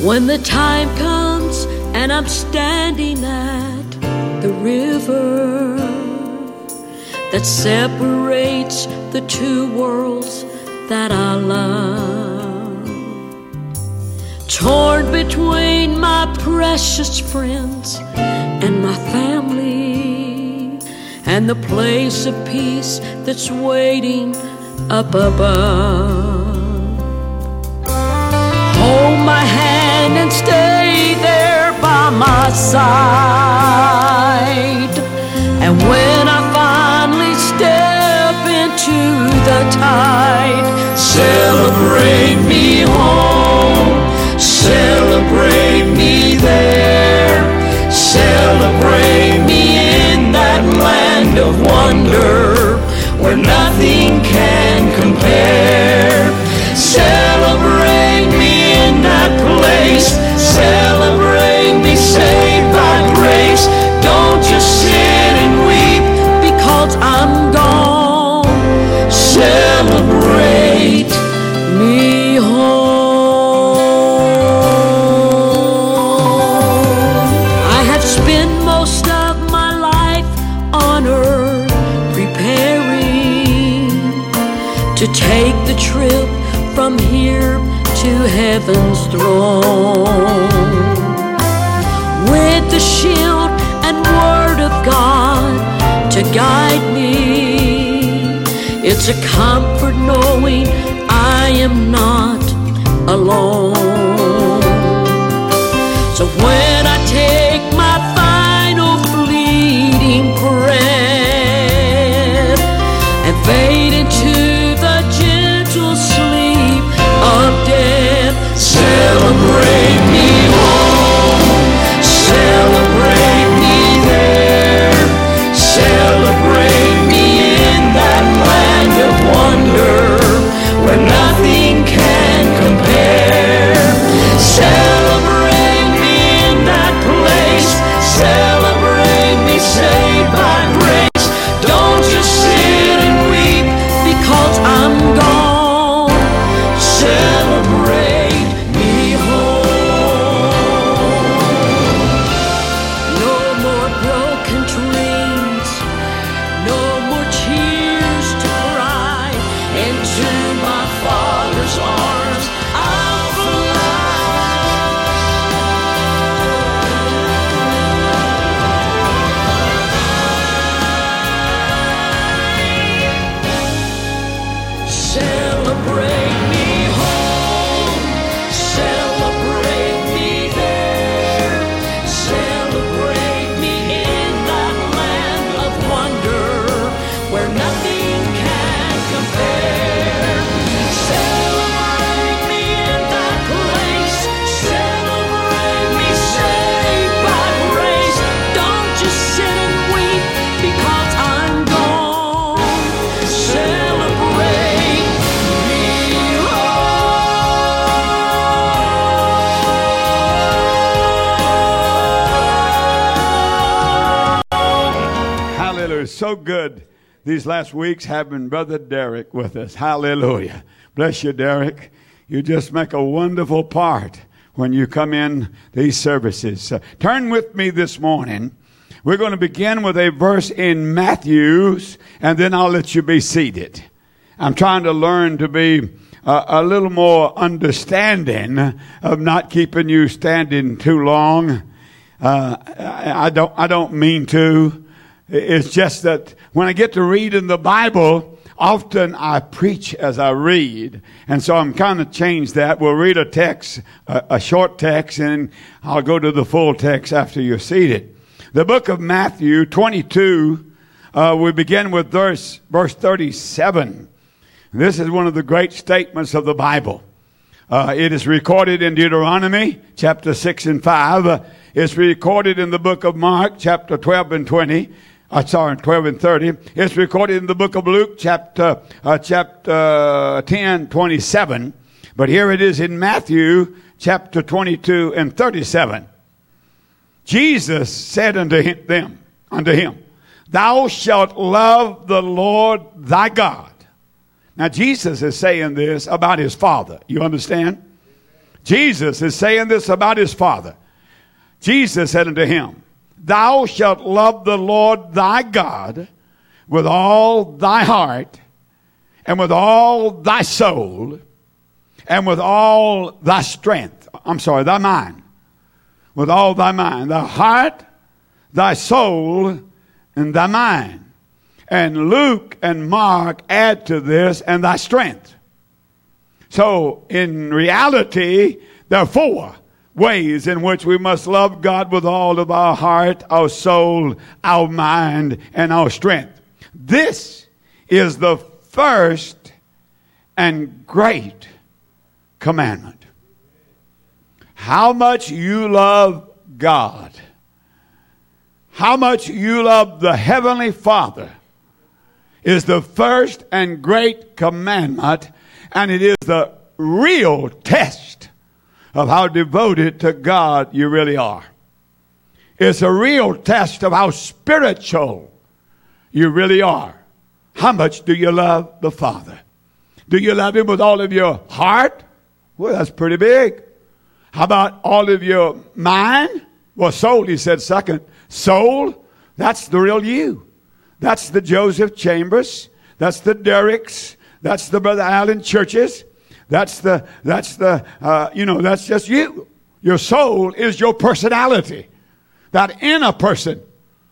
When the time comes and I'm standing at the river that separates the two worlds that I love, torn between my precious friends and my family, and the place of peace that's waiting up above. Hold my hand and stay there by my side, and when I finally step into the tide, celebrate me home, celebrate me there, celebrate me in that land of wonder where nothing can compare. Celebrate me in that place, celebrate me saved by grace. Don't just sit and weep because I'm gone. Celebrate me home. I have spent most of my life on earth preparing to take the trip from here to heaven's throne, with the shield and word of God to guide me. It's a comfort knowing I am not alone. So when I take my final fleeting breath and fade into the gentle sleep of death, celebrate me home, celebrate me there, celebrate me in that land of wonder where nothing can compare. Celebrate me in that place, celebrate me saved by grace. Don't just sit and weep because I'm gone. Celebrate me home. No more broken dreams, no more tears to cry. Into my Father's arms I'll celebrate me home, celebrate me there, celebrate me in that land of wonder where nothing can compare. Celebrate me in that place, celebrate me saved by grace. Don't just sit and weep because I'm gone. Celebrate me home. Hallelujah. So good these last weeks having Brother Derek with us. Hallelujah. Bless you, Derek. You just make a wonderful part when you come in these services. Turn with me this morning. We're going to begin with a verse in Matthew's, and then I'll let you be seated. I'm trying to learn to be a little more understanding of not keeping you standing too long. I don't mean to. It's just that when I get to read in the Bible, often I preach as I read. And so I'm kind of changed that. We'll read a text, a short text, and I'll go to the full text after you're seated. The book of Matthew 22, we begin with verse 37. This is one of the great statements of the Bible. It is recorded in Deuteronomy chapter 6 and 5. It's recorded in the book of Mark chapter 12 and 20. 12 and 30. It's recorded in the book of Luke chapter 10, 27. But here it is in Matthew chapter 22 and 37. Jesus said unto him, Thou shalt love the Lord thy God. Now Jesus is saying this about his Father. You understand? Jesus is saying this about his Father. Jesus said unto him, thou shalt love the Lord thy God with all thy heart, and with all thy soul, and with all thy strength. Thy mind. With all thy mind. Thy heart, thy soul, and thy mind. And Luke and Mark add to this, and thy strength. So, in reality, there are 4 ways in which we must love God with all of our heart, our soul, our mind, and our strength. This is the first and great commandment. How much you love God, how much you love the Heavenly Father, is the first and great commandment, and it is the real test of how devoted to God you really are. It's a real test of how spiritual you really are. How much do you love the Father? Do you love him with all of your heart? Well, that's pretty big. How about all of your mind? Well, soul, he said second. Soul, that's the real you. That's the Joseph Chambers. That's the Derricks. That's the Brother Allen Churches. That's just you. Your soul is your personality. That inner person.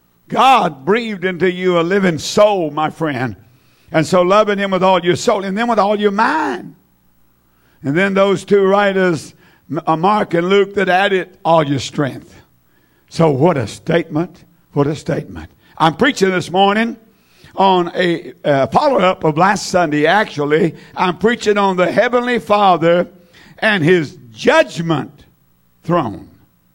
God breathed into you a living soul, my friend. And so loving him with all your soul, and then with all your mind. And then those 2 writers, Mark and Luke, that added all your strength. So what a statement. What a statement. I'm preaching this morning on a follow-up of last Sunday. Actually, I'm preaching on the Heavenly Father and his judgment throne.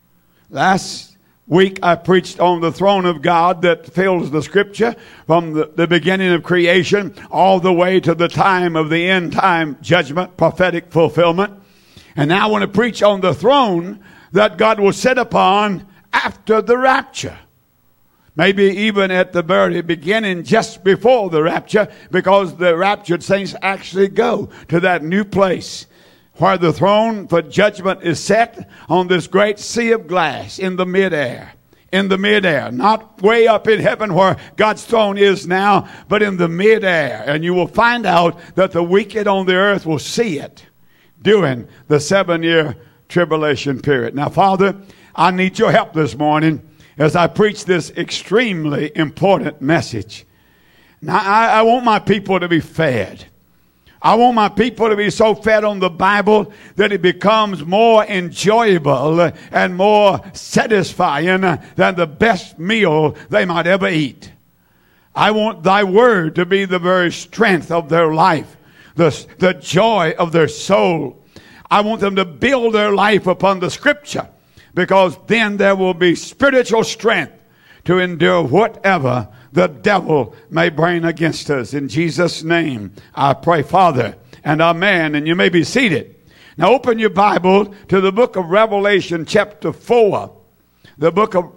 Last week I preached on the throne of God that fills the scripture from the beginning of creation all the way to the time of the end time judgment, prophetic fulfillment. And now I want to preach on the throne that God will sit upon after the rapture. Maybe even at the very beginning, just before the rapture, because the raptured saints actually go to that new place where the throne for judgment is set on this great sea of glass in the midair. In the midair, not way up in heaven where God's throne is now, but in the midair. And you will find out that the wicked on the earth will see it during the 7-year tribulation period. Now, Father, I need your help this morning as I preach this extremely important message. Now, I want my people to be fed. I want my people to be so fed on the Bible that it becomes more enjoyable and more satisfying than the best meal they might ever eat. I want thy word to be the very strength of their life, the joy of their soul. I want them to build their life upon the scripture, because then there will be spiritual strength to endure whatever the devil may bring against us. In Jesus' name, I pray, Father, and amen. And you may be seated. Now open your Bible to the book of Revelation chapter 4. The book of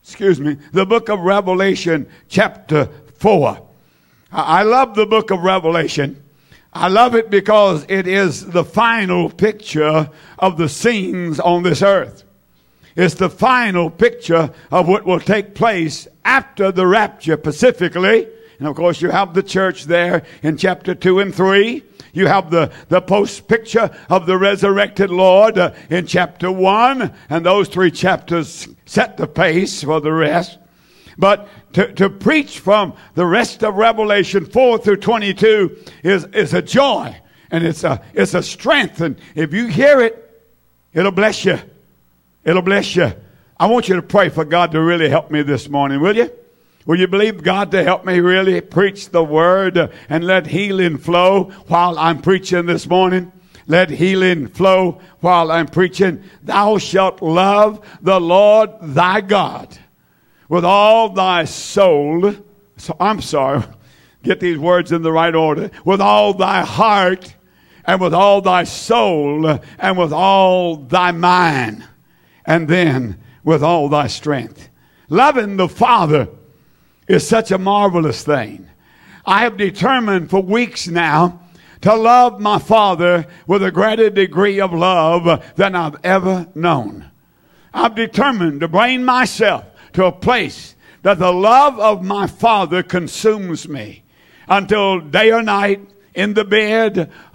Revelation chapter 4. I love the book of Revelation. I love it because it is the final picture of the scenes on this earth. It's the final picture of what will take place after the rapture specifically. And of course you have the church there in chapter 2 and 3. You have the post picture of the resurrected Lord in chapter 1. And those 3 chapters set the pace for the rest. But to preach from the rest of Revelation 4 through 22 is a joy. And it's a strength. And if you hear it, it'll bless you. It'll bless you. I want you to pray for God to really help me this morning, will you? Will you believe God to help me really preach the word and let healing flow while I'm preaching this morning? Let healing flow while I'm preaching. Thou shalt love the Lord thy God with all thy soul. Get these words in the right order. With all thy heart and with all thy soul and with all thy mind. And then with all thy strength. Loving the Father is such a marvelous thing. I have determined for weeks now to love my Father with a greater degree of love than I've ever known. I've determined to bring myself to a place that the love of my Father consumes me until day or night, in the bed,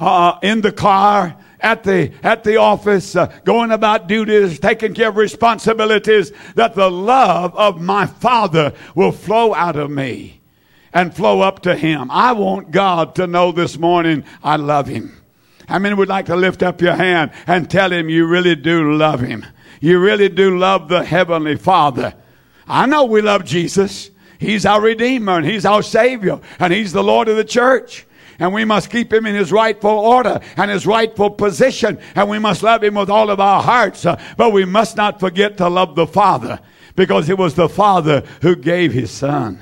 in the car, at the office, going about duties, taking care of responsibilities, that the love of my Father will flow out of me and flow up to Him. I want God to know this morning I love Him. How many would like to lift up your hand and tell Him you really do love Him? You really do love the Heavenly Father. I know we love Jesus. He's our Redeemer and He's our Savior and He's the Lord of the church. And we must keep Him in His rightful order and His rightful position. And we must love Him with all of our hearts. But we must not forget to love the Father, because it was the Father who gave His Son.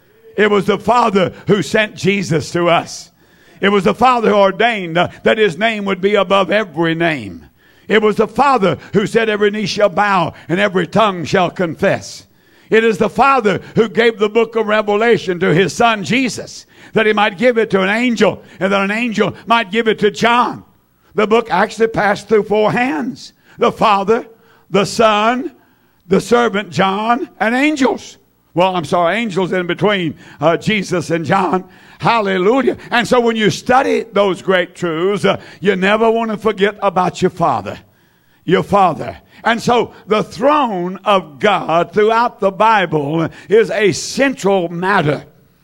It was the Father who sent Jesus to us. It was the Father who ordained that His name would be above every name. It was the Father who said every knee shall bow and every tongue shall confess. It is the Father who gave the book of Revelation to His Son Jesus, that He might give it to an angel, and that an angel might give it to John. The book actually passed through 4 hands: the Father, the Son, the servant John, and angels. Well, I'm sorry, angels in between Jesus and John. Hallelujah. And so when you study those great truths, you never want to forget about your Father. Your Father. And so the throne of God throughout the Bible is a central matter.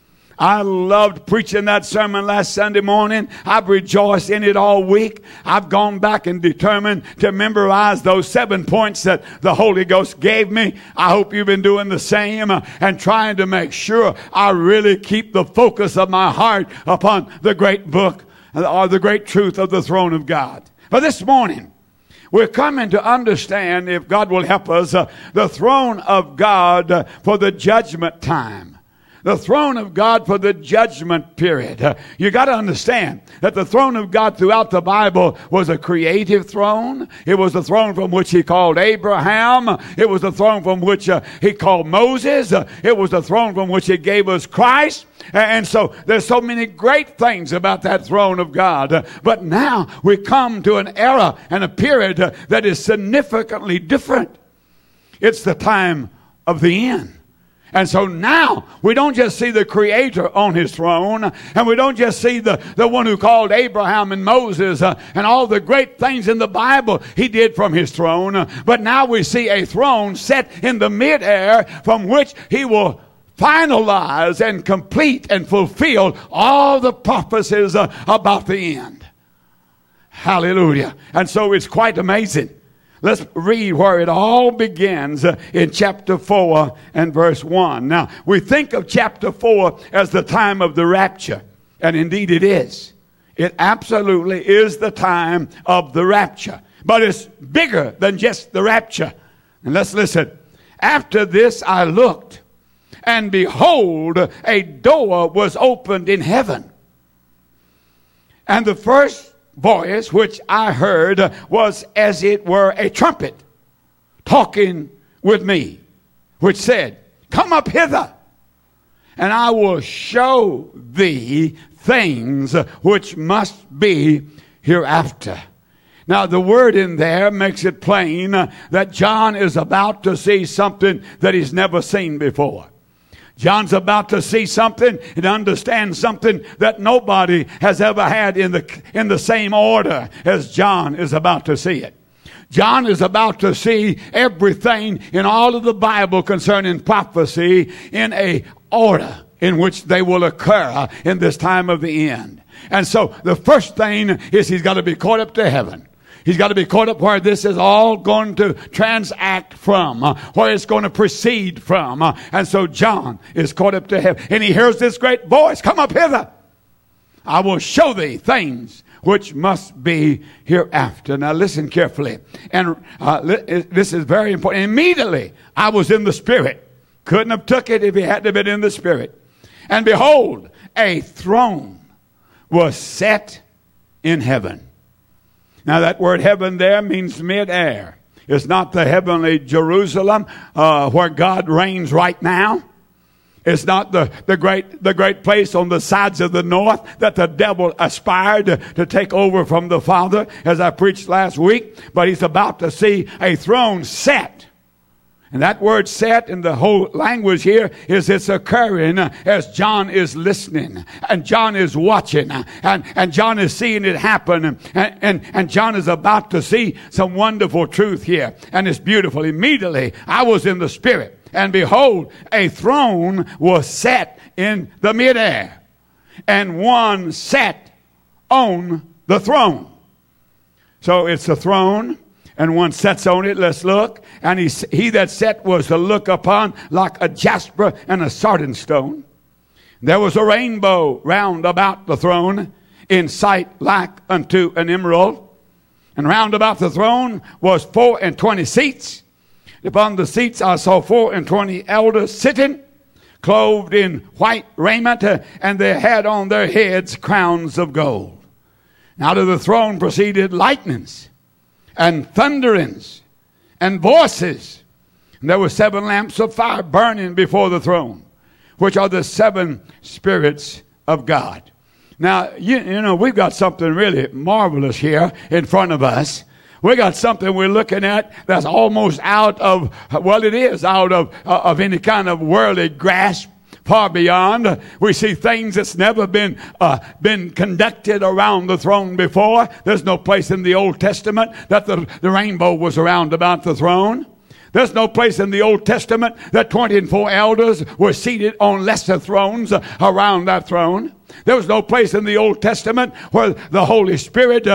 I loved preaching that sermon last Sunday morning. I've rejoiced in it all week. I've gone back and determined to memorize those 7 points that the Holy Ghost gave me. I hope you've been doing the same and trying to make sure I really keep the focus of my heart upon the great book or the great truth of the throne of God. But this morning, we're coming to understand, if God will help us, the throne of God for the judgment time. The throne of God for the judgment period. You got to understand that the throne of God throughout the Bible was a creative throne. It was the throne from which He called Abraham. It was the throne from which He called Moses. It was the throne from which He gave us Christ. And so there's so many great things about that throne of God. But now we come to an era and a period that is significantly different. It's the time of the end. And so now we don't just see the Creator on His throne, and we don't just see the one who called Abraham and Moses and all the great things in the Bible He did from His throne, but now we see a throne set in the midair from which He will finalize and complete and fulfill all the prophecies about the end. Hallelujah. And so it's quite amazing. Let's read where it all begins in chapter 4 and verse 1. Now, we think of chapter 4 as the time of the rapture. And indeed it is. It absolutely is the time of the rapture. But it's bigger than just the rapture. And let's listen. After this I looked, and behold, a door was opened in heaven. And the first voice which I heard was as it were a trumpet talking with me, which said, "Come up hither, and I will show thee things which must be hereafter." Now the word in there makes it plain that John is about to see something that he's never seen before. John's about to see something and understand something that nobody has ever had in the same order as John is about to see it. John is about to see everything in all of the Bible concerning prophecy in a order in which they will occur in this time of the end. And so the first thing is he's got to be caught up to heaven. He's got to be caught up where this is all going to transact from, where it's going to proceed from. And so John is caught up to heaven. And he hears this great voice, "Come up hither. I will show thee things which must be hereafter." Now listen carefully. And this is very important. Immediately I was in the Spirit. Couldn't have took it if he hadn't been in the Spirit. And behold, a throne was set in heaven. Now that word heaven there means midair. It's not the heavenly Jerusalem where God reigns right now. It's not the great place on the sides of the north that the devil aspired to take over from the Father, as I preached last week. But he's about to see a throne set. And that word set in the whole language here is it's occurring as John is listening. And John is watching. And John is seeing it happen. And John is about to see some wonderful truth here. And it's beautiful. Immediately I was in the Spirit. And behold, a throne was set in the midair. And one sat on the throne. So it's a throne. And one sits on it. Let's look. And he that sat was to look upon like a jasper and a sardine stone. There was a rainbow round about the throne, in sight like unto an emerald. And round about the throne was 24 seats. Upon the seats I saw 24 elders sitting, clothed in white raiment, and they had on their heads crowns of gold. And out of the throne proceeded lightnings, and thunderings, and voices. And there were 7 lamps of fire burning before the throne, which are the 7 spirits of God. Now, you know, we've got something really marvelous here in front of us. We got something we're looking at that's almost out of, well, it is out of any kind of worldly grasp. Far beyond. We see things that's never been conducted around the throne before. There's no place in the Old Testament that the rainbow was around about the throne. There's no place in the Old Testament that 24 elders were seated on lesser thrones around that throne. There was no place in the Old Testament where the Holy Spirit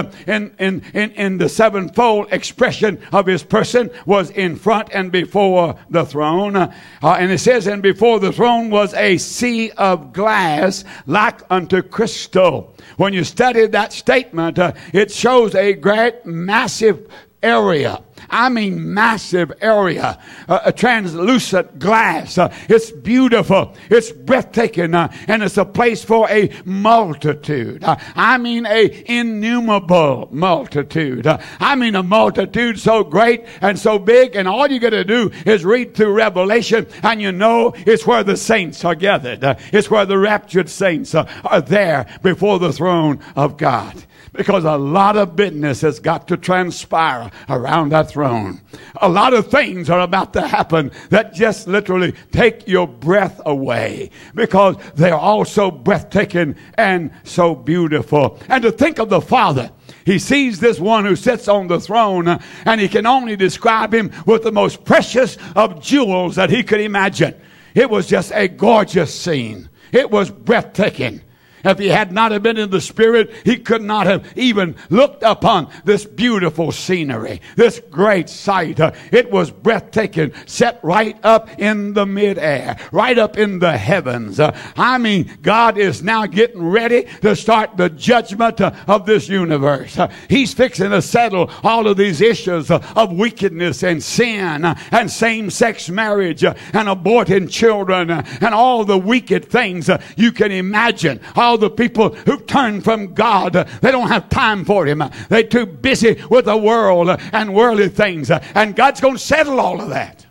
in the sevenfold expression of his person was in front and before the throne. And it says, and before the throne was a sea of glass like unto crystal. When you study that statement, it shows a great massive area. I mean massive area, a translucent glass. It's beautiful. It's breathtaking. And it's a place for a multitude. I mean a innumerable multitude. I mean a multitude so great and so big. And all you got to do is read through Revelation and you know it's where the saints are gathered. It's where the raptured saints are there before the throne of God. Because a lot of business has got to transpire around that throne. A lot of things are about to happen that just literally take your breath away. Because they're all so breathtaking and so beautiful. And to think of the Father. He sees this one who sits on the throne and he can only describe him with the most precious of jewels that he could imagine. It was just a gorgeous scene. It was breathtaking. If he had not have been in the Spirit, he could not have even looked upon this beautiful scenery, this great sight. It was breathtaking, set right up in the midair, right up in the heavens. I mean, God is now getting ready to start the judgment of this universe. He's fixing to settle all of these issues of wickedness and sin and same-sex marriage and aborting children and all the wicked things you can imagine. All the people who turn from God, they don't have time for him. They're too busy with the world and worldly things. And God's going to settle all of that.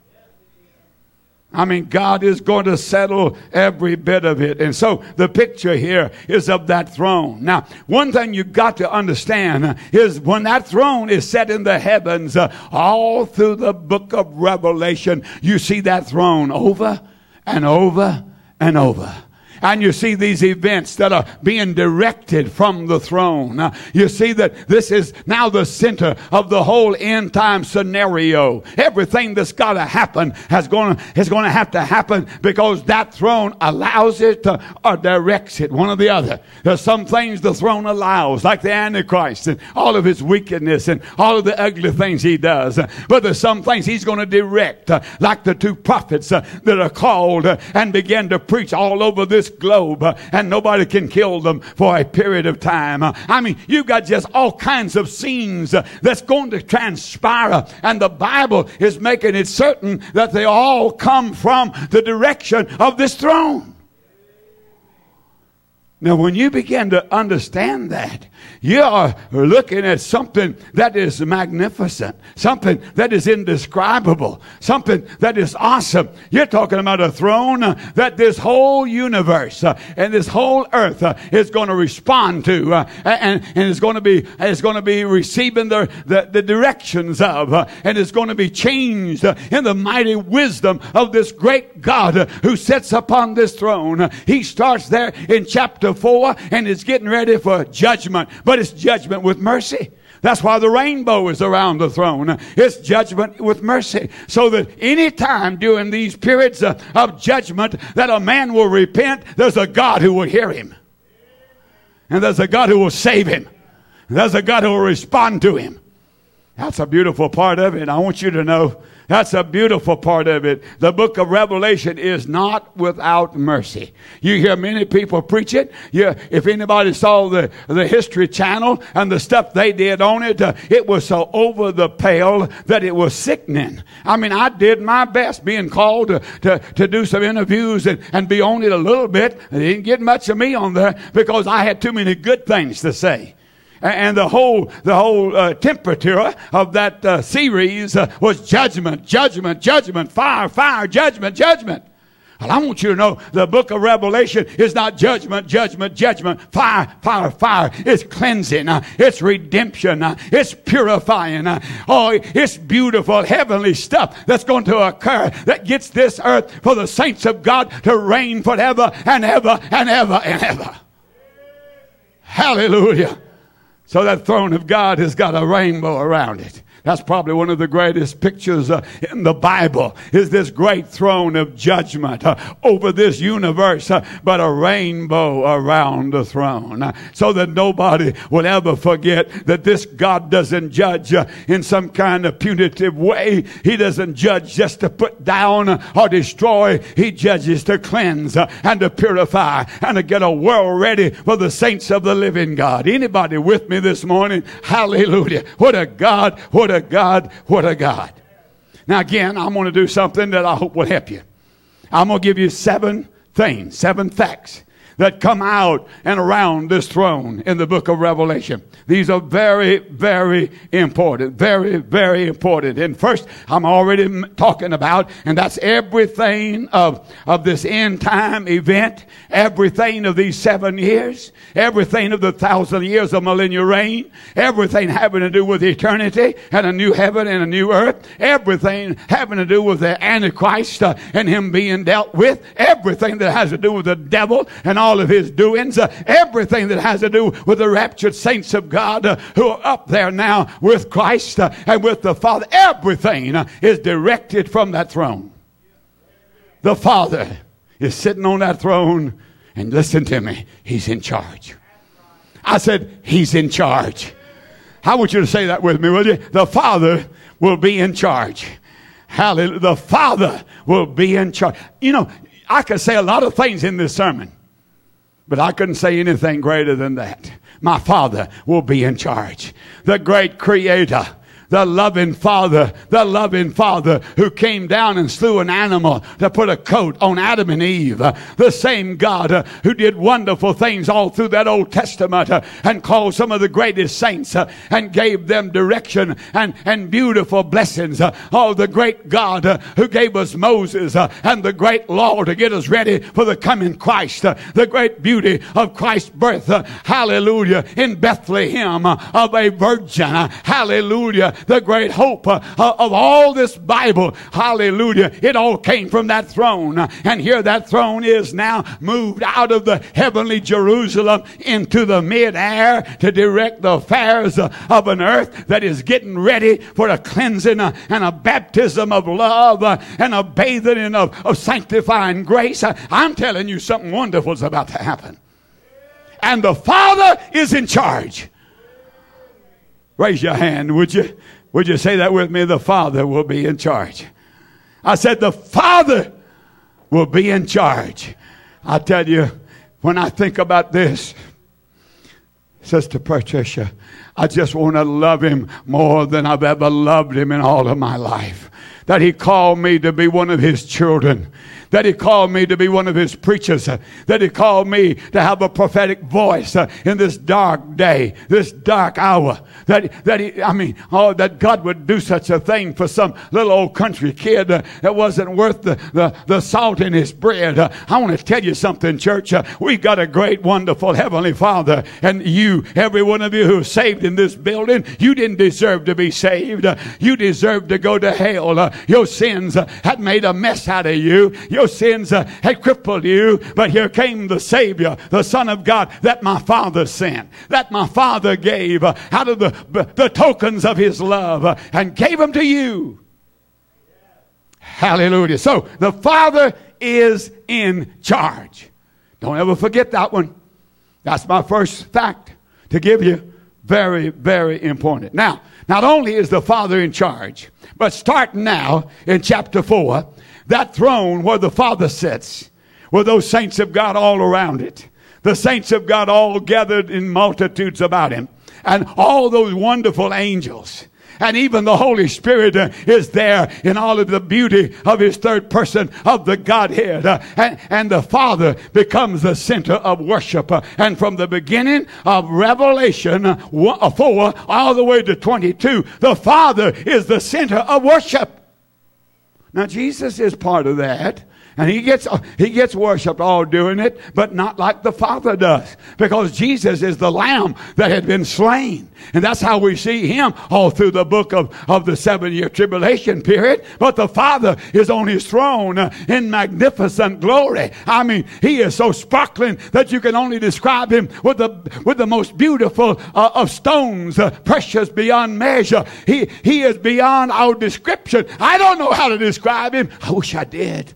I mean, God is going to settle every bit of it. And so the picture here is of that throne. Now, one thing you got to understand is when that throne is set in the heavens, all through the book of Revelation, you see that throne over and over and over. And you see these events that are being directed from the throne. You see that this is now the center of the whole end time scenario. Everything that's got to happen is going to have to happen because that throne allows it or directs it, one or the other. There's some things the throne allows, like the Antichrist and all of his wickedness and all of the ugly things he does. But there's some things he's going to direct, like the 2 prophets that are called and begin to preach all over this globe, and nobody can kill them for a period of time. I mean, you've got just all kinds of scenes that's going to transpire, and the Bible is making it certain that they all come from the direction of this throne. Now, when you begin to understand that, you are looking at something that is magnificent, something that is indescribable, something that is awesome. You're talking about a throne that this whole universe and this whole earth is going to respond to, and is going to be receiving the directions of, and is going to be changed in the mighty wisdom of this great God who sits upon this throne. He starts there in chapter 4, and it's getting ready for judgment, but it's judgment with mercy. That's why the rainbow is around the throne. It's judgment with mercy. So that any time during these periods of judgment that a man will repent, there's a God who will hear him. And there's a God who will save him. There's a God who will respond to him. That's a beautiful part of it. I want you to know that's a beautiful part of it. The book of Revelation is not without mercy. You hear many people preach it. If anybody saw the History Channel and the stuff they did on it, it was so over the pale that it was sickening. I mean, I did my best being called to do some interviews and be on it a little bit. They didn't get much of me on there because I had too many good things to say. And the whole temperature of that series was judgment, judgment, judgment, fire, fire, judgment, judgment. Well, I want you to know the book of Revelation is not judgment, judgment, judgment, fire, fire, fire. It's cleansing. It's redemption. It's purifying. It's beautiful, heavenly stuff that's going to occur that gets this earth for the saints of God to reign forever and ever and ever and ever. Hallelujah. So that throne of God has got a rainbow around it. That's probably one of the greatest pictures in the Bible, is this great throne of judgment over this universe, but a rainbow around the throne, so that nobody will ever forget that this God doesn't judge in some kind of punitive way. He doesn't judge just to put down or destroy. He judges to cleanse and to purify and to get a world ready for the saints of the living God. Anybody with me this morning? Hallelujah. What a God, what a God, what a God. Now again, I'm going to do something that I hope will help you. I'm going to give you 7 things, 7 facts that come out and around this throne in the book of Revelation. These are very, very important. Very, very important. And first, I'm already talking about, and that's everything of this end time event, everything of these 7 years, everything of the 1,000 years of millennial reign, everything having to do with eternity and a new heaven and a new earth, everything having to do with the Antichrist and him being dealt with, everything that has to do with the devil and all of his doings, everything that has to do with the raptured saints of God who are up there now with Christ and with the Father. Everything is directed from that throne. The Father is sitting on that throne, and listen to me, he's in charge. I said, he's in charge. I want you to say that with me, will you? The Father will be in charge. Hallelujah. The Father will be in charge. You know, I could say a lot of things in this sermon, but I couldn't say anything greater than that. My Father will be in charge. The great Creator, the loving Father who came down and slew an animal to put a coat on Adam and Eve. The same God who did wonderful things all through that Old Testament and called some of the greatest saints and gave them direction and beautiful blessings. Oh, the great God who gave us Moses and the great law to get us ready for the coming Christ. The great beauty of Christ's birth. Hallelujah. In Bethlehem of a virgin. Hallelujah. The great hope of all this Bible. Hallelujah. It all came from that throne. And here that throne is now moved out of the heavenly Jerusalem into the mid-air to direct the affairs of an earth that is getting ready for a cleansing and a baptism of love and a bathing of sanctifying grace. I'm telling you, something wonderful is about to happen. And the Father is in charge. Raise your hand, would you? Would you say that with me? The Father will be in charge. I said the Father will be in charge. I tell you, when I think about this, Sister Patricia, I just want to love him more than I've ever loved him in all of my life. That he called me to be one of his children. that he called me to be one of his preachers, that he called me to have a prophetic voice in this dark day, this dark hour, that God would do such a thing for some little old country kid that wasn't worth the salt in his bread. I want to tell you something, church. We've got a great, wonderful Heavenly Father, and you, every one of you who is saved in this building, you didn't deserve to be saved. You deserve to go to hell. Your sins had made a mess out of you. Your sins had crippled you, but here came the Savior, the Son of God, that my Father sent, that my Father gave out of the tokens of his love, and gave them to you. Hallelujah. So the Father is in charge. Don't ever forget that one. That's my first fact to give you. Very, very important. Now, not only is the Father in charge, but starting now in chapter 4, that throne where the Father sits, with those saints of God all around it, the saints of God all gathered in multitudes about him, and all those wonderful angels, and even the Holy Spirit is there in all of the beauty of his third person of the Godhead. And the Father becomes the center of worship. And from the beginning of Revelation 4 all the way to 22, the Father is the center of worship. Now, Jesus is part of that. And he gets worshiped all doing it, but not like the Father does. Because Jesus is the Lamb that had been slain. And that's how we see him all through the book of the 7-year tribulation period. But the Father is on his throne in magnificent glory. I mean, he is so sparkling that you can only describe him with the most beautiful of stones, precious beyond measure. He is beyond our description. I don't know how to describe him. I wish I did.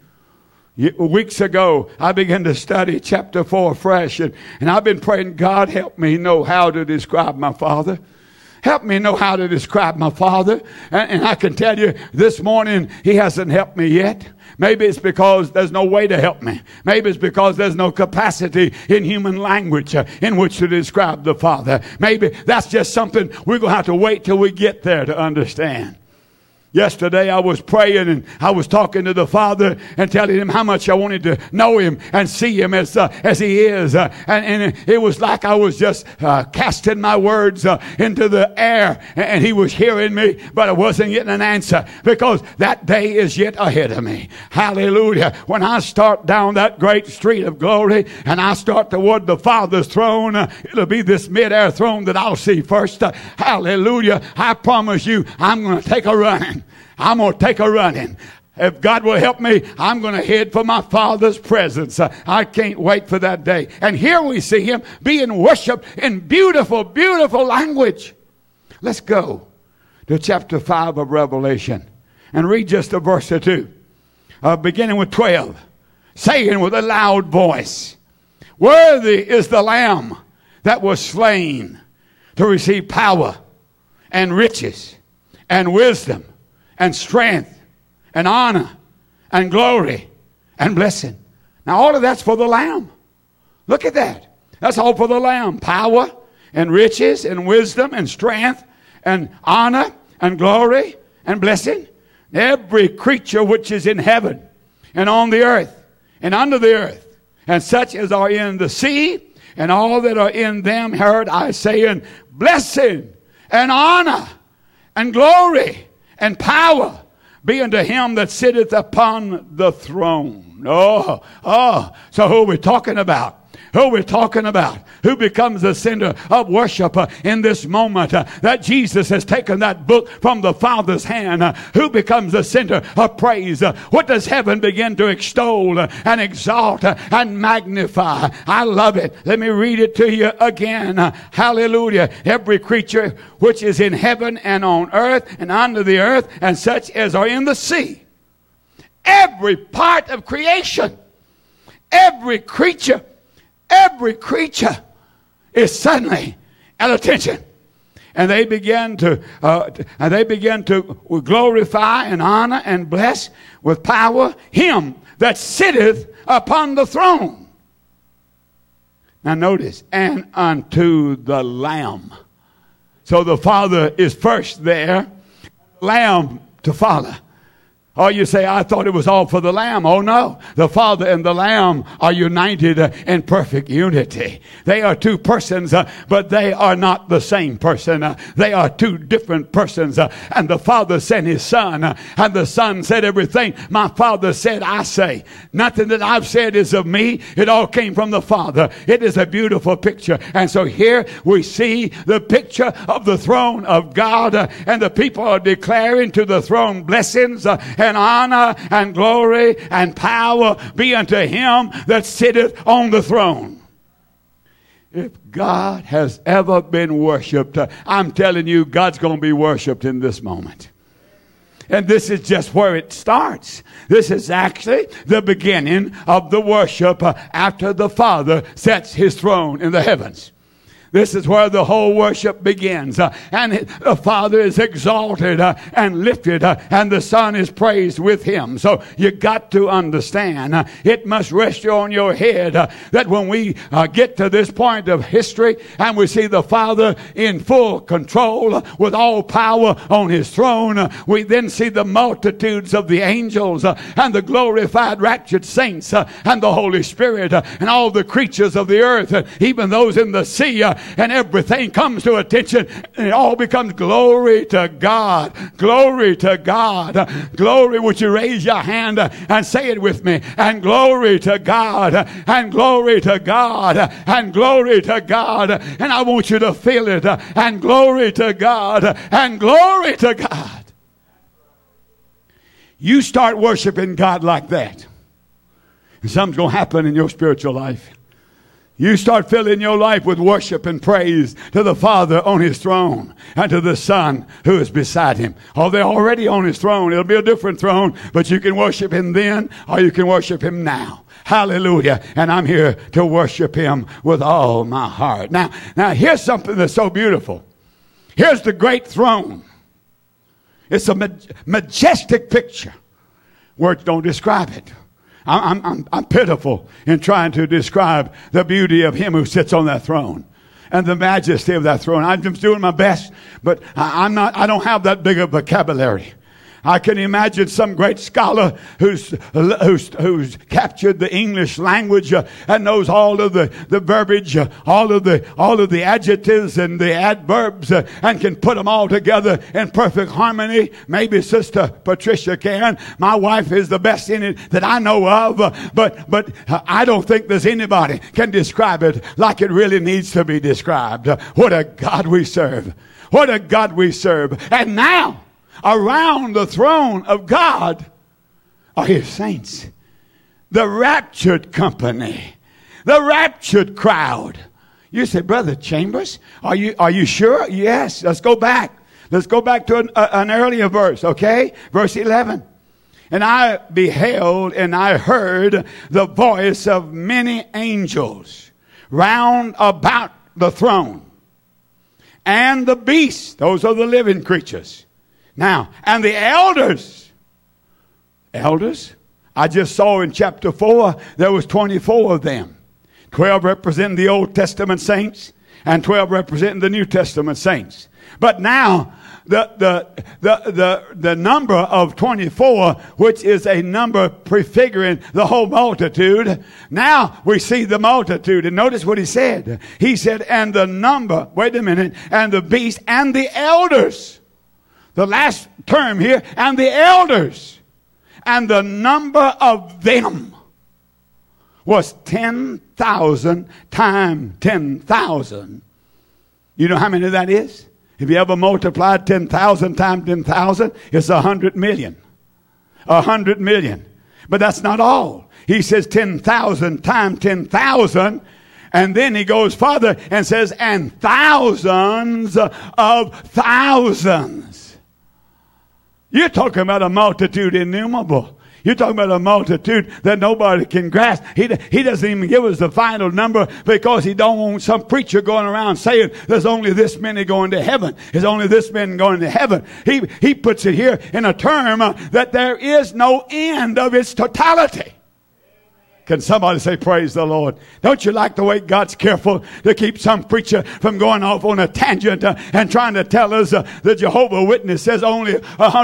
Weeks ago, I began to study chapter 4 fresh, and I've been praying, God, help me know how to describe my Father. Help me know how to describe my Father. And I can tell you, this morning, he hasn't helped me yet. Maybe it's because there's no way to help me. Maybe it's because there's no capacity in human language in which to describe the Father. Maybe that's just something we're going to have to wait till we get there to understand. Yesterday I was praying and I was talking to the Father and telling him how much I wanted to know him and see him as he is. And it was like I was just casting my words into the air, and he was hearing me, but I wasn't getting an answer because that day is yet ahead of me. Hallelujah. When I start down that great street of glory and I start toward the Father's throne, it'll be this midair throne that I'll see first. Hallelujah. I promise you, I'm going to take a running. I'm going to take a running. If God will help me, I'm going to head for my Father's presence. I can't wait for that day. And here we see him being worshiped in beautiful, beautiful language. Let's go to chapter 5 of Revelation and read just a verse or two. Beginning with 12. Saying with a loud voice, worthy is the Lamb that was slain to receive power and riches and wisdom and strength and honor and glory and blessing. Now all of that's for the Lamb. Look at that. That's all for the Lamb. Power and riches and wisdom and strength and honor and glory and blessing. Every creature which is in heaven and on the earth and under the earth, and such as are in the sea, and all that are in them, heard I saying, blessing and honor and glory and power be unto him that sitteth upon the throne. So who are we talking about? Who we're talking about? Who becomes the center of worship in this moment that Jesus has taken that book from the Father's hand? Who becomes the center of praise? What does heaven begin to extol and exalt and magnify? I love it. Let me read it to you again. Hallelujah. Every creature which is in heaven and on earth and under the earth, and such as are in the sea. Every part of creation. Every creature is suddenly at attention, and they begin to glorify and honor and bless with power him that sitteth upon the throne. Now notice, and unto the Lamb. So the Father is first there, Lamb to follow. Oh, you say, I thought it was all for the Lamb. Oh, no. The Father and the Lamb are united in perfect unity. They are two persons, but they are not the same person. They are two different persons. And the Father sent His Son, and the Son said everything my Father said, I say. Nothing that I've said is of me. It all came from the Father. It is a beautiful picture. And so here we see the picture of the throne of God, and the people are declaring to the throne blessings, and honor and glory and power be unto Him that sitteth on the throne. If God has ever been worshiped, I'm telling you, God's going to be worshiped in this moment. And this is just where it starts. This is actually the beginning of the worship after the Father sets His throne in the heavens. This is where the whole worship begins. And the Father is exalted and lifted, and the Son is praised with Him. So you got to understand, it must rest on your head that when we get to this point of history and we see the Father in full control with all power on His throne, we then see the multitudes of the angels and the glorified raptured saints and the Holy Spirit and all the creatures of the earth, even those in the sea, and everything comes to attention, and it all becomes glory to God. Glory to God. Glory. Would you raise your hand and say it with me? And glory to God. And glory to God. And glory to God. And I want you to feel it. And glory to God. And glory to God. You start worshiping God like that, and something's going to happen in your spiritual life. You start filling your life with worship and praise to the Father on His throne and to the Son who is beside Him. Oh, they're already on His throne. It'll be a different throne, but you can worship Him then or you can worship Him now. Hallelujah. And I'm here to worship Him with all my heart. Now here's something that's so beautiful. Here's the great throne. It's a majestic picture. Words don't describe it. I'm pitiful in trying to describe the beauty of Him who sits on that throne and the majesty of that throne. I'm just doing my best, but I don't have that big of vocabulary. I can imagine some great scholar who's captured the English language and knows all of the verbiage, all of the adjectives and the adverbs, and can put them all together in perfect harmony. Maybe Sister Patricia can. My wife is the best in it that I know of, but I don't think there's anybody can describe it like it really needs to be described. What a God we serve! What a God we serve! And now, around the throne of God are His saints, the raptured company, the raptured crowd. You say, Brother Chambers, are you sure? Yes. Let's go back. Let's go back to an earlier verse, okay? Verse 11. And I beheld and I heard the voice of many angels round about the throne, and the beasts, those are the living creatures. Now, and the elders, I just saw in chapter 4, there was 24 of them. 12 representing the Old Testament saints, and 12 representing the New Testament saints. But now, the number of 24, which is a number prefiguring the whole multitude, now we see the multitude. And notice what he said. He said, and the number, wait a minute, and the beast and the elders. The last term here, and the elders, and the number of them was 10,000 times 10,000. You know how many that is? If you ever multiplied 10,000 times 10,000, it's 100 million. 100 million. But that's not all. He says 10,000 times 10,000. And then he goes further and says, and thousands of thousands. You're talking about a multitude innumerable. You're talking about a multitude that nobody can grasp. He doesn't even give us the final number because he don't want some preacher going around saying there's only this many going to heaven. There's only this many going to heaven. He puts it here in a term that there is no end of its totality. Can somebody say praise the Lord? Don't you like the way God's careful to keep some preacher from going off on a tangent and trying to tell us the Jehovah Witness says only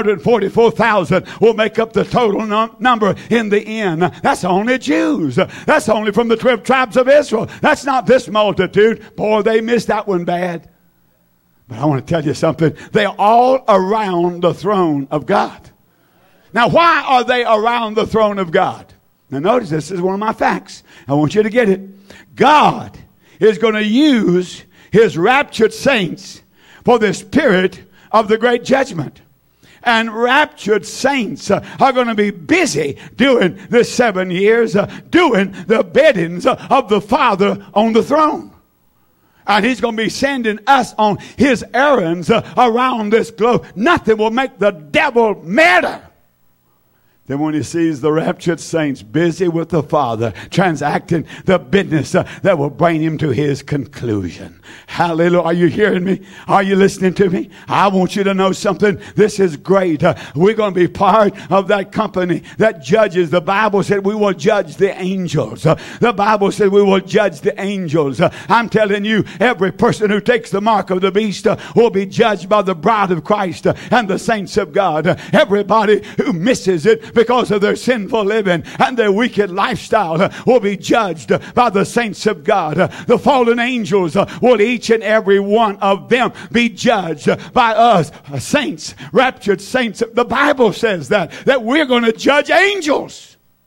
144,000 will make up the total number in the end. That's only Jews. That's only from the 12 tribes of Israel. That's not this multitude. Boy, they missed that one bad. But I want to tell you something. They're all around the throne of God. Now, why are they around the throne of God? Now notice, this is one of my facts. I want you to get it. God is going to use his raptured saints for this period of the great judgment. And raptured saints are going to be busy during this 7 years, doing the biddings of the Father on the throne. And he's going to be sending us on his errands around this globe. Nothing will make the devil madder then when he sees the raptured saints busy with the Father, transacting the business that will bring him to his conclusion. Hallelujah. Are you hearing me? Are you listening to me? I want you to know something. This is great. We're going to be part of that company that judges. The Bible said we will judge the angels. The Bible said we will judge the angels. I'm telling you, every person who takes the mark of the beast will be judged by the bride of Christ and the saints of God. Everybody who misses it because of their sinful living and their wicked lifestyle will be judged by the saints of God. The fallen angels will each and every one of them be judged by us, saints, raptured saints. The Bible says that we're going to judge angels.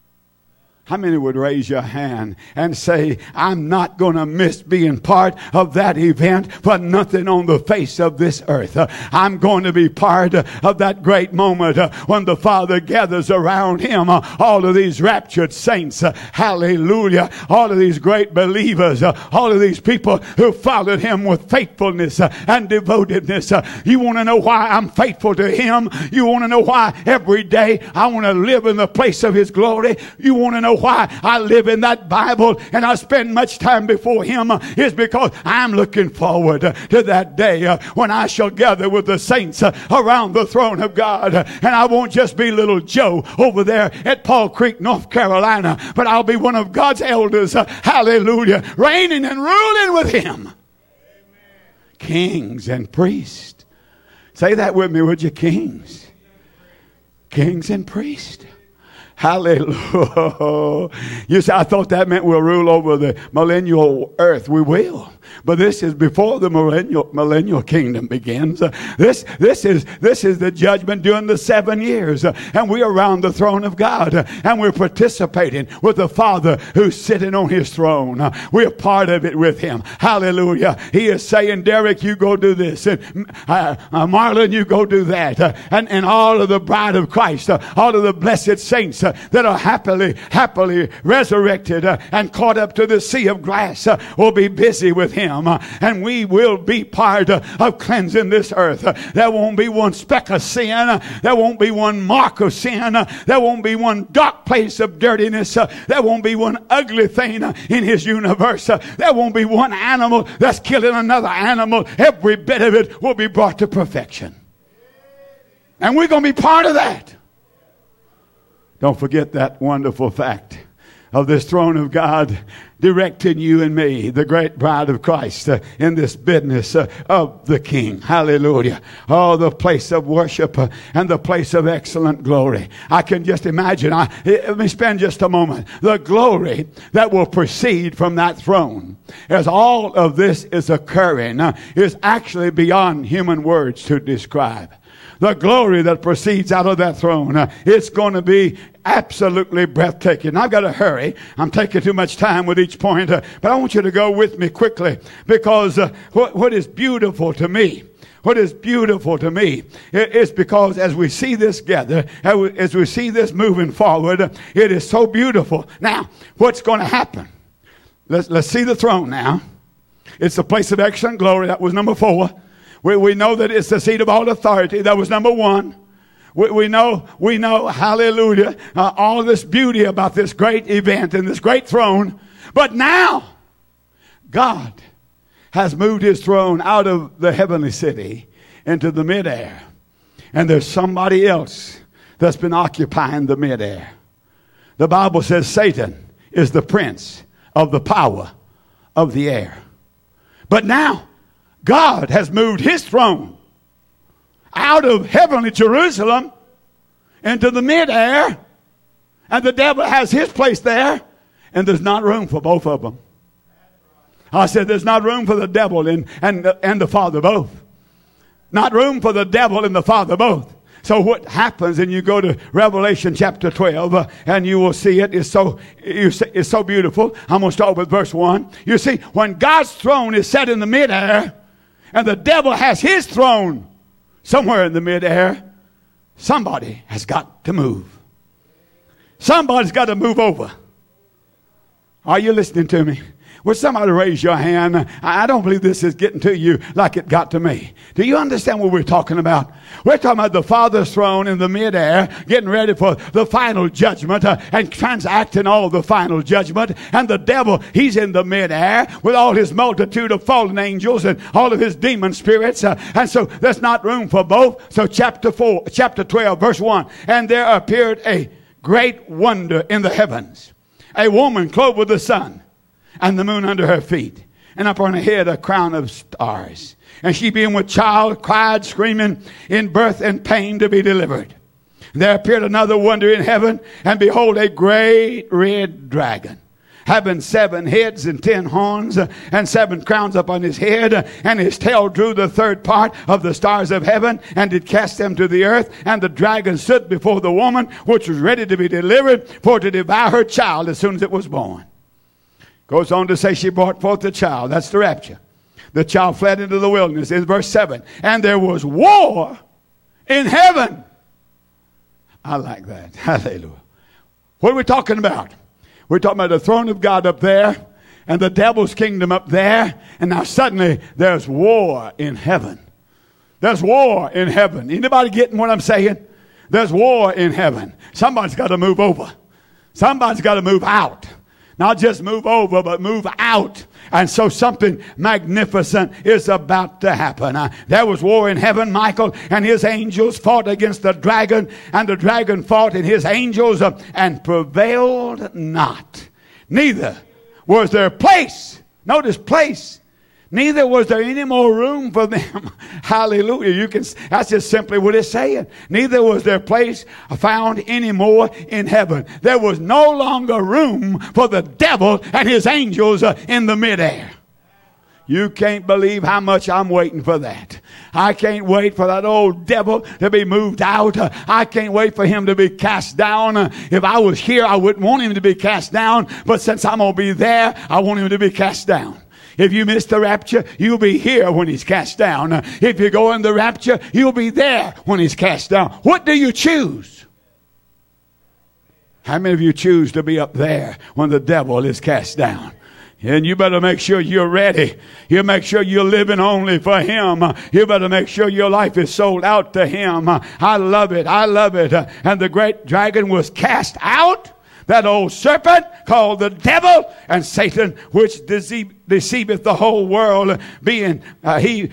How many would raise your hand and say, I'm not going to miss being part of that event for nothing on the face of this earth. I'm going to be part of that great moment when the Father gathers around him all of these raptured saints. Hallelujah. All of these great believers, all of these people who followed him with faithfulness and devotedness. You want to know why I'm faithful to him? You want to know why every day I want to live in the place of his glory? You want to know why I live in that Bible and I spend much time before him? Is because I'm looking forward to that day when I shall gather with the saints around the throne of God. And I won't just be little Joe over there at Paul Creek, North Carolina, but I'll be one of God's elders. Hallelujah. Reigning and ruling with him. Amen. Kings and priests. Say that with me, would you? Kings. Kings and priests. Hallelujah. You say, I thought that meant we'll rule over the millennial earth. We will. But this is before the millennial kingdom begins. This is the judgment during the 7 years. And we're around the throne of God. And we're participating with the Father who's sitting on his throne. We're part of it with him. Hallelujah. He is saying, Derek, you go do this. And Marlon, you go do that. And all of the bride of Christ, all of the blessed saints that are happily resurrected and caught up to the sea of glass will be busy with him. And we will be part of cleansing this earth. There won't be one speck of sin. There won't be one mark of sin. There won't be one dark place of dirtiness. There won't be one ugly thing in his universe. There won't be one animal that's killing another animal. Every bit of it will be brought to perfection. And we're going to be part of that. Don't forget that wonderful fact of this throne of God directing you and me, the great bride of Christ, in this business of the King. Hallelujah. Oh, the place of worship and the place of excellent glory. I can just imagine. Let me spend just a moment. The glory that will proceed from that throne as all of this is occurring is actually beyond human words to describe. The glory that proceeds out of that throne, it's going to be absolutely breathtaking. I've got to hurry. I'm taking too much time with each point, but I want you to go with me quickly because what is beautiful to me, is because as we see this gather, as we see this moving forward, it is so beautiful. Now, what's going to happen? Let's see the throne now. It's the place of excellent glory. That was number 4. We know that it's the seat of all authority. That was number 1. We know, hallelujah, all this beauty about this great event and this great throne. But now, God has moved his throne out of the heavenly city into the midair. And there's somebody else that's been occupying the midair. The Bible says Satan is the prince of the power of the air. But now, God has moved his throne out of heavenly Jerusalem into the midair, and the devil has his place there, and there's not room for both of them. I said there's not room for the devil and the Father both. Not room for the devil and the Father both. So what happens, and you go to Revelation chapter 12, and you will see it's so beautiful. I'm going to start with verse 1. You see, when God's throne is set in the midair, and the devil has his throne somewhere in the midair, somebody has got to move. Somebody's got to move over. Are you listening to me? Would somebody raise your hand? I don't believe this is getting to you like it got to me. Do you understand what we're talking about? We're talking about the Father's throne in the midair, getting ready for the final judgment and transacting all the final judgment. And the devil, he's in the midair with all his multitude of fallen angels and all of his demon spirits. And so there's not room for both. So chapter 12, verse 1. And there appeared a great wonder in the heavens. A woman clothed with the sun, and the moon under her feet, and upon her head a crown of stars. And she, being with child, cried, screaming in birth and pain to be delivered. And there appeared another wonder in heaven, and behold, a great red dragon, having 7 heads and 10 horns, and 7 crowns upon his head, and his tail drew the third part of the stars of heaven, and did cast them to the earth. And the dragon stood before the woman, which was ready to be delivered, for to devour her child as soon as it was born. Goes on to say she brought forth the child. That's the rapture. The child fled into the wilderness in verse 7. And there was war in heaven. I like that. Hallelujah. What are we talking about? We're talking about the throne of God up there and the devil's kingdom up there. And now suddenly there's war in heaven. There's war in heaven. Anybody getting what I'm saying? There's war in heaven. Somebody's got to move over. Somebody's got to move out. Not just move over, but move out. And so something magnificent is about to happen. There was war in heaven. Michael and his angels fought against the dragon, and the dragon fought and his angels and prevailed not. Neither was there place. Notice place. Neither was there any more room for them. Hallelujah. That's just simply what it's saying. Neither was there place found any more in heaven. There was no longer room for the devil and his angels in the midair. You can't believe how much I'm waiting for that. I can't wait for that old devil to be moved out. I can't wait for him to be cast down. If I was here, I wouldn't want him to be cast down. But since I'm going to be there, I want him to be cast down. If you miss the rapture, you'll be here when he's cast down. If you go in the rapture, you'll be there when he's cast down. What do you choose? How many of you choose to be up there when the devil is cast down? And you better make sure you're ready. You make sure you're living only for him. You better make sure your life is sold out to him. I love it. I love it. And the great dragon was cast out. That old serpent called the devil and Satan, which deceiveth the whole world, he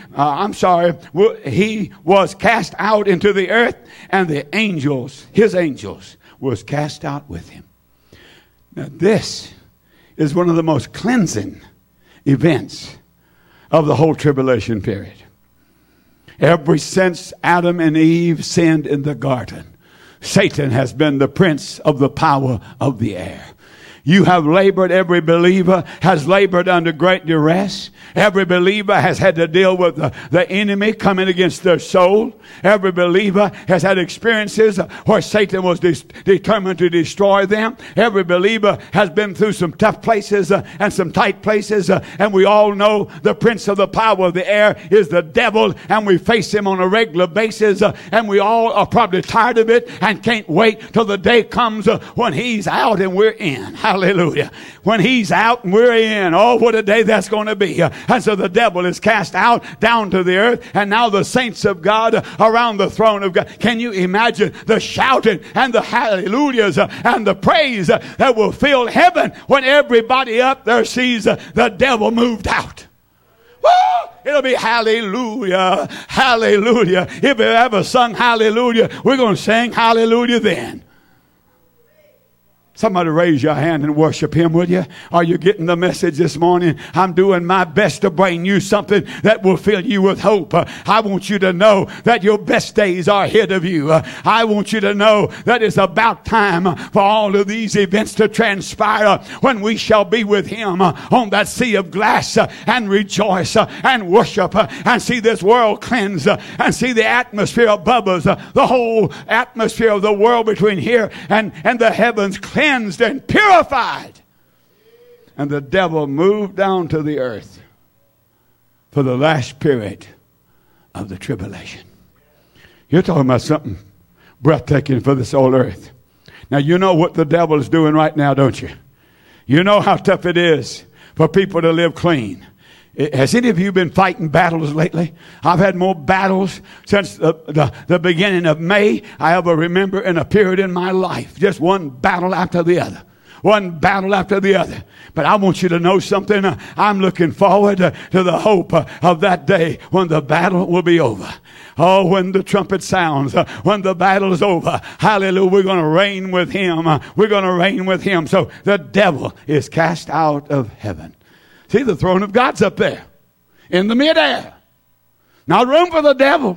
was cast out into the earth, and the angels, his angels, was cast out with him. Now this is one of the most cleansing events of the whole tribulation period. Ever since Adam and Eve sinned in the garden, Satan has been the prince of the power of the air. You have labored, every believer has labored under great duress. Every believer has had to deal with the enemy coming against their soul. Every believer has had experiences where Satan was determined to destroy them. Every believer has been through some tough places and some tight places. And we all know the prince of the power of the air is the devil. And we face him on a regular basis. And we all are probably tired of it and can't wait till the day comes when he's out and we're in. Hallelujah. When he's out and we're in. Oh, what a day that's going to be. And so the devil is cast out down to the earth. And now the saints of God around the throne of God. Can you imagine the shouting and the hallelujahs and the praise that will fill heaven when everybody up there sees the devil moved out? Woo! It'll be hallelujah, hallelujah. If we ever sung hallelujah, we're going to sing hallelujah then. Somebody raise your hand and worship him, will you? Are you getting the message this morning? I'm doing my best to bring you something that will fill you with hope. I want you to know that your best days are ahead of you. I want you to know that it's about time for all of these events to transpire when we shall be with him on that sea of glass and rejoice and worship and see this world cleanse and see the atmosphere above us, the whole atmosphere of the world between here and the heavens cleansed and purified. And the devil moved down to the earth for the last period of the tribulation. You're talking about something breathtaking for this old earth. Now, you know what the devil is doing right now, don't you? You know how tough it is for people to live clean. Has any of you been fighting battles lately? I've had more battles since the beginning of May I ever remember in a period in my life. Just one battle after the other. One battle after the other. But I want you to know something. I'm looking forward to the hope of that day when the battle will be over. Oh, when the trumpet sounds, when the battle is over, hallelujah, we're going to reign with him. We're going to reign with him. So the devil is cast out of heaven. See, the throne of God's up there in the midair. Not room for the devil.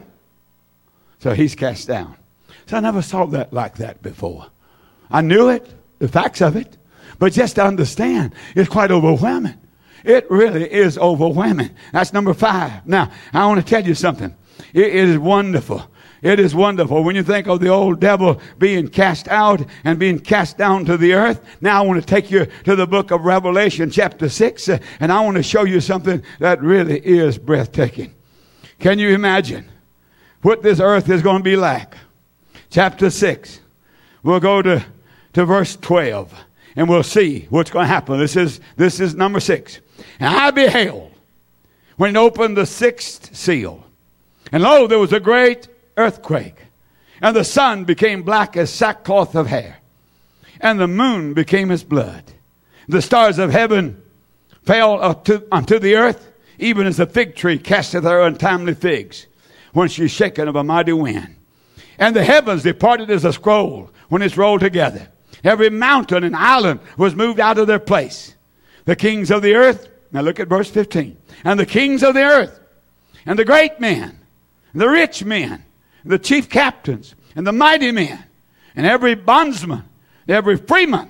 So he's cast down. So I never saw that like that before. I knew it, the facts of it, but just to understand, it's quite overwhelming. It really is overwhelming. That's number 5. Now, I want to tell you something. It is wonderful. It is wonderful when you think of the old devil being cast out and being cast down to the earth. Now I want to take you to the book of Revelation chapter 6, and I want to show you something that really is breathtaking. Can you imagine what this earth is going to be like? Chapter 6. We'll go to verse 12, and we'll see what's going to happen. This is number 6. And I beheld when it opened the 6th seal, and lo, there was a great earthquake, and the sun became black as sackcloth of hair, and the moon became as blood. The stars of heaven fell unto the earth, even as a fig tree casteth her untimely figs, when she is shaken of a mighty wind. And the heavens departed as a scroll when it's rolled together. Every mountain and island was moved out of their place. The kings of the earth, now look at verse 15, and the kings of the earth, and the great men, the rich men, the chief captains, and the mighty men, and every bondsman, every freeman,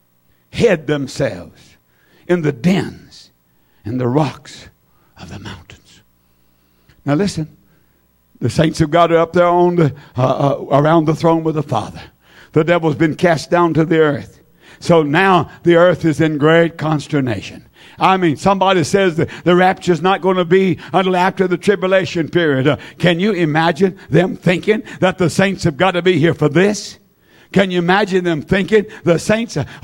hid themselves in the dens and the rocks of the mountains. Now listen, the saints of God are up there on the around the throne with the Father. The devil's been cast down to the earth. So now the earth is in great consternation. I mean, somebody says that the rapture is not going to be until after the tribulation period. Can you imagine them thinking that the saints have got to be here for this? Can you imagine them thinking the saints are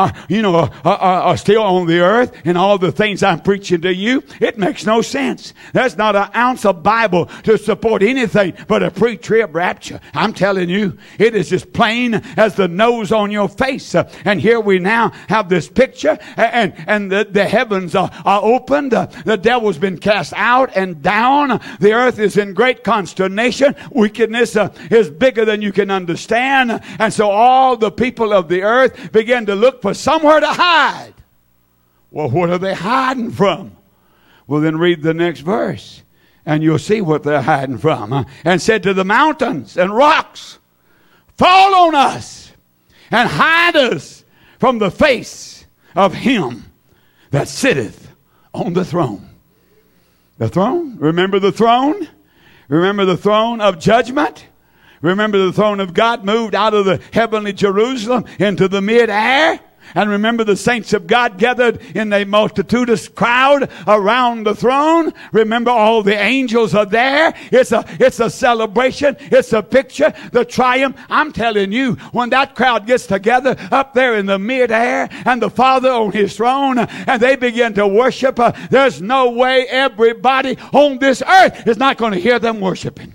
still on the earth and all the things I'm preaching to you? It makes no sense. There's not an ounce of Bible to support anything but a pre-trib rapture. I'm telling you, it is as plain as the nose on your face. And here we now have this picture, and the heavens are opened. The devil's been cast out and down. The earth is in great consternation. Wickedness is bigger than you can understand. And so all the people of the earth began to look for somewhere to hide. Well, what are they hiding from? Well, then read the next verse, and you'll see what they're hiding from. And said to the mountains and rocks, fall on us and hide us from the face of him that sitteth on the throne. The throne? Remember the throne? Remember the throne of judgment? Remember the throne of God moved out of the heavenly Jerusalem into the mid-air? And remember the saints of God gathered in a multitudinous crowd around the throne? Remember all the angels are there? It's a celebration. It's a picture. The triumph. I'm telling you, when that crowd gets together up there in the mid-air and the Father on his throne and they begin to worship, there's no way everybody on this earth is not going to hear them worshiping.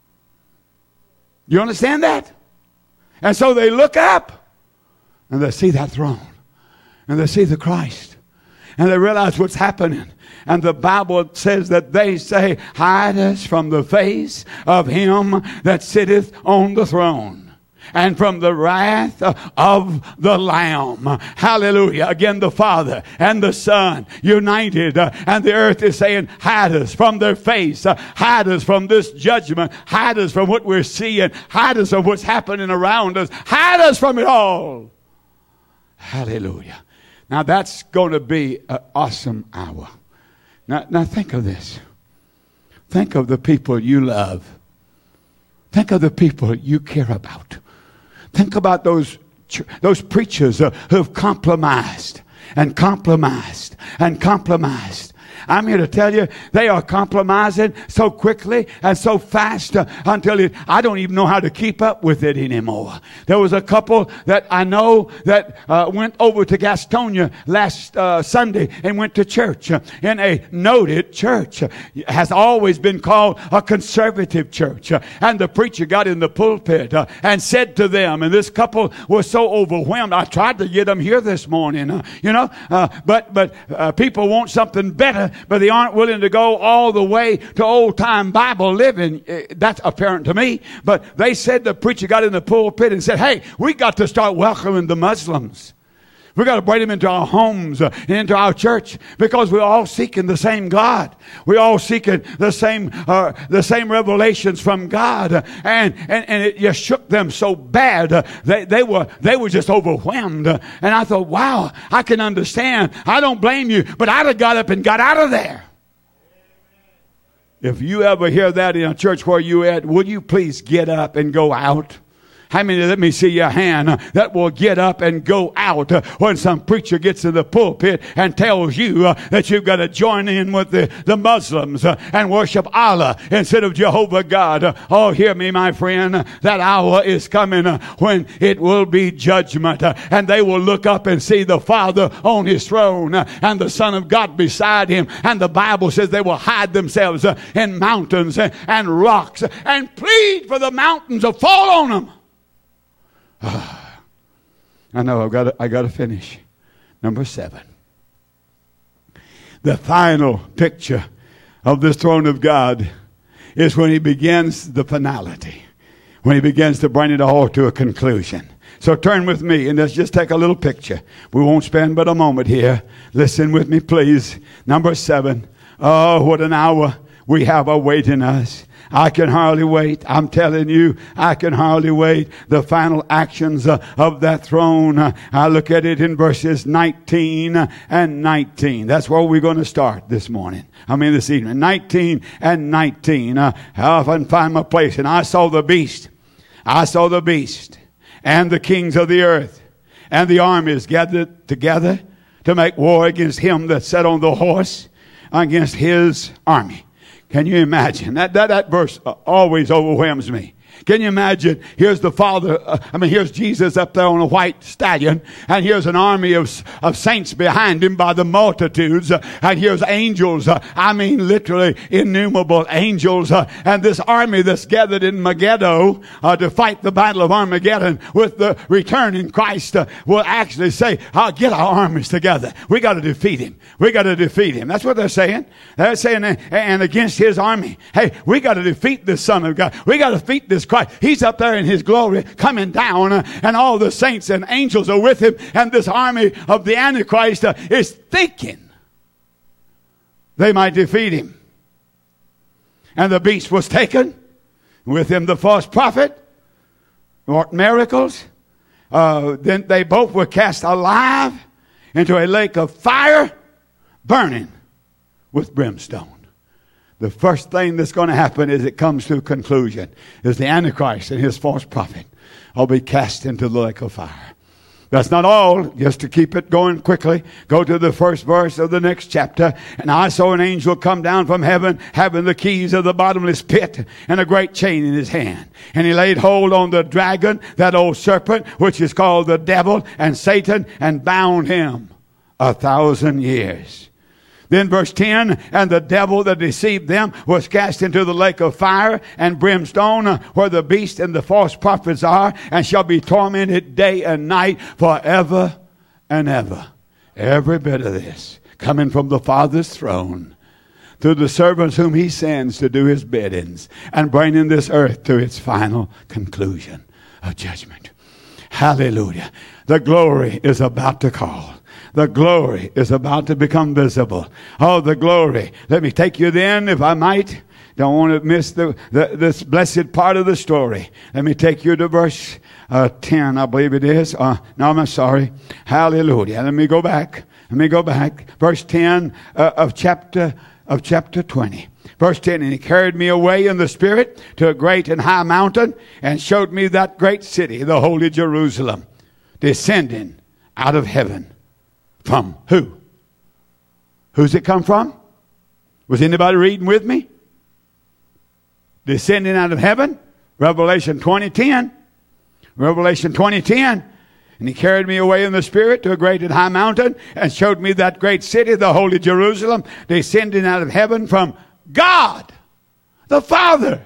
You understand that? And so they look up and they see that throne and they see the Christ and they realize what's happening. And the Bible says that they say, hide us from the face of him that sitteth on the throne and from the wrath of the Lamb. Hallelujah. Again, the Father and the Son united, and the earth is saying, hide us from their face, hide us from this judgment, hide us from what we're seeing, hide us from what's happening around us, hide us from it all. Hallelujah. Now that's going to be an awesome hour. Now think of this. Think of the people you love. Think of the people you care about. Think about those preachers who have compromised and compromised and compromised. I'm here to tell you, they are compromising so quickly and so fast until I don't even know how to keep up with it anymore. There was a couple that I know that went over to Gastonia last Sunday and went to church in a noted church. It has always been called a conservative church. And the preacher got in the pulpit and said to them, and this couple was so overwhelmed. I tried to get them here this morning, but people want something better, but they aren't willing to go all the way to old-time Bible living. That's apparent to me. But they said, the preacher got in the pulpit and said, hey, we got to start welcoming the Muslims. We got to bring them into our homes and into our church, because we're all seeking the same God. We're all seeking the same revelations from God, and it just shook them so bad. They were just overwhelmed. And I thought, wow, I can understand. I don't blame you, but I'd have got up and got out of there. If you ever hear that in a church where you at, would you please get up and go out? How many, let me see your hand, that will get up and go out when some preacher gets in the pulpit and tells you that you've got to join in with the Muslims and worship Allah instead of Jehovah God? Oh, hear me, my friend. That hour is coming when it will be judgment, and they will look up and see the Father on his throne and the Son of God beside him. And the Bible says they will hide themselves in mountains and rocks and plead for the mountains to fall on them. I know I got to finish. Number 7. The final picture of this throne of God is when he begins the finality. When he begins to bring it all to a conclusion. So turn with me and let's just take a little picture. We won't spend but a moment here. Listen with me, please. Number 7. Oh, what an hour we have awaiting us. I can hardly wait. I'm telling you, I can hardly wait. The final actions of that throne. I look at it in verses 19 and 19. That's where we're going to start this evening. 19 and 19. I'll often find my place. And I saw the beast. And the kings of the earth and the armies gathered together to make war against him that sat on the horse, against his army. Can you imagine? That verse always overwhelms me. Can you imagine? Here's the Father. Here's Jesus up there on a white stallion. And here's an army of saints behind him by the multitudes. And here's angels. Literally innumerable angels. And this army that's gathered in Megiddo to fight the battle of Armageddon with the returning Christ will actually say, get our armies together. We got to defeat him. That's what they're saying. They're saying, and against his army, hey, we got to defeat this Son of God. We got to defeat this Christ. He's up there in his glory coming down, and all the saints and angels are with him, and this army of the Antichrist is thinking they might defeat him. And the beast was taken, with him the false prophet, wrought miracles. Then they both were cast alive into a lake of fire, burning with brimstone. The first thing that's going to happen as it comes to a conclusion is the Antichrist and his false prophet will be cast into the lake of fire. That's not all. Just to keep it going quickly, go to the first verse of the next chapter. And I saw an angel come down from heaven, having the keys of the bottomless pit and a great chain in his hand. And he laid hold on the dragon, that old serpent, which is called the devil and Satan, and bound him 1,000 years. Then verse 10, and the devil that deceived them was cast into the lake of fire and brimstone, where the beast and the false prophets are, and shall be tormented day and night forever and ever. Every bit of this coming from the Father's throne through the servants whom he sends to do his biddings and bringing this earth to its final conclusion. of judgment. Hallelujah. The glory is about to call. The glory is about to become visible. Oh, the glory. Let me take you then, if I might. Don't want to miss this blessed part of the story. Let me take you to verse 10, I believe it is. No, I'm sorry. Hallelujah. Let me go back. Verse 10 of chapter 20. Verse 10, and he carried me away in the spirit to a great and high mountain and showed me that great city, the holy Jerusalem, descending out of heaven. From who? Who's it come from? Was anybody reading with me? Descending out of heaven. Revelation 20:10. Revelation 20:10. And he carried me away in the spirit to a great and high mountain and showed me that great city, the holy Jerusalem, descending out of heaven from God, the Father.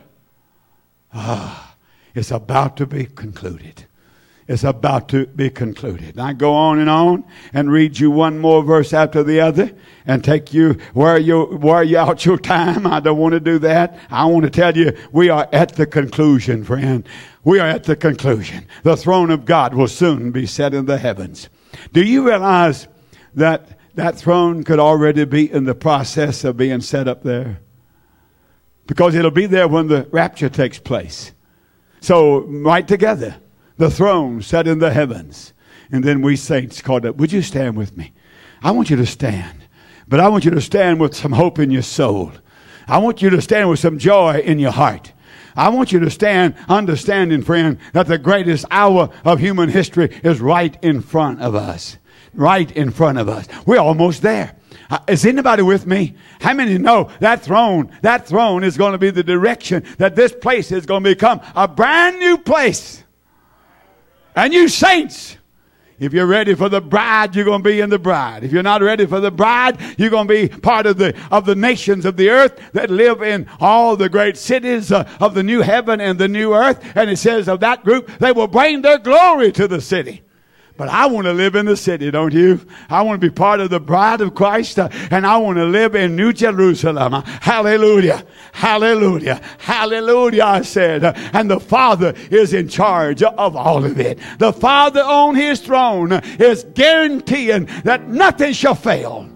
It's about to be concluded. It's about to be concluded. I go on and read you one more verse after the other and take you where you out your time. I don't want to do that. I want to tell you we are at the conclusion, friend. We are at the conclusion. The throne of God will soon be set in the heavens. Do you realize that throne could already be in the process of being set up there? Because it'll be there when the rapture takes place. So right together. The throne set in the heavens. And then we saints caught up. Would you stand with me? I want you to stand. But I want you to stand with some hope in your soul. I want you to stand with some joy in your heart. I want you to stand understanding, friend, that the greatest hour of human history is right in front of us. Right in front of us. We're almost there. Is anybody with me? How many know that throne is going to be the direction that this place is going to become a brand new place? And you saints, if you're ready for the bride, you're going to be in the bride. If you're not ready for the bride, you're going to be part of the nations of the earth that live in all the great cities of the new heaven and the new earth. And it says of that group, they will bring their glory to the city. But I want to live in the city, don't you? I want to be part of the bride of Christ, and I want to live in New Jerusalem. Hallelujah. Hallelujah. Hallelujah, I said. And the Father is in charge of all of it. The Father on his throne is guaranteeing that nothing shall fail.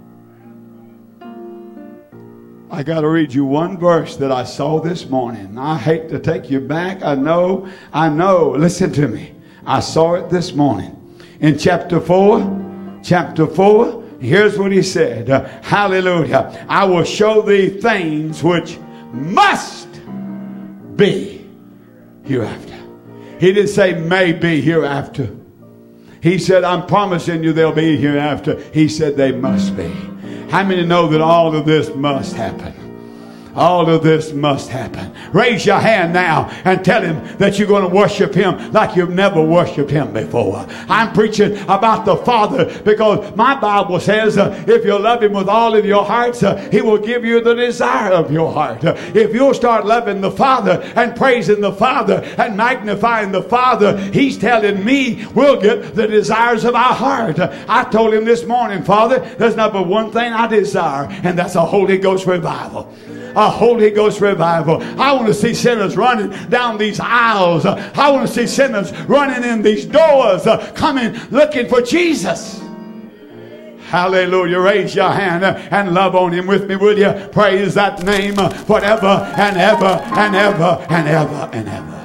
I got to read you one verse that I saw this morning. I hate to take you back. I know. Listen to me. I saw it this morning. In chapter 4, here's what he said. Hallelujah. I will show thee things which must be hereafter. He didn't say may be hereafter. He said, I'm promising you they'll be hereafter. He said they must be. How many know that all of this must happen? All of this must happen. Raise your hand now and tell him that you're going to worship him like you've never worshiped him before. I'm preaching about the Father because my Bible says if you love him with all of your hearts, he will give you the desire of your heart. If you'll start loving the Father and praising the Father and magnifying the Father, he's telling me we'll get the desires of our heart. I told him this morning, Father, there's not but one thing I desire, and that's a Holy Ghost revival. A Holy Ghost revival. I want to see sinners running down these aisles. I want to see sinners running in these doors, coming looking for Jesus. Hallelujah. Raise your hand and love on him with me, will you? Praise that name forever and ever and ever and ever and ever.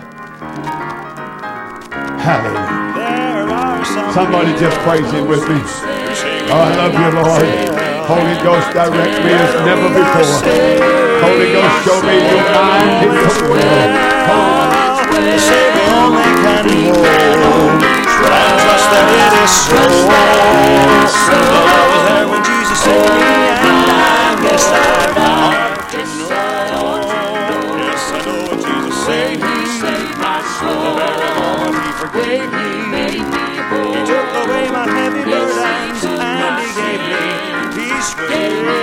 Hallelujah. Somebody just praise him with me. Oh, I love you, Lord. Holy Ghost, direct me as never before. Holy Ghost, show me your mind and your will. Say the only can hold. I trust that it is so. The love was there when Jesus saved me, and I guess I've got to know. Yes, I know when Jesus saved me. The very moment he forgave me. He took away my heavy burdens, and he gave me peace.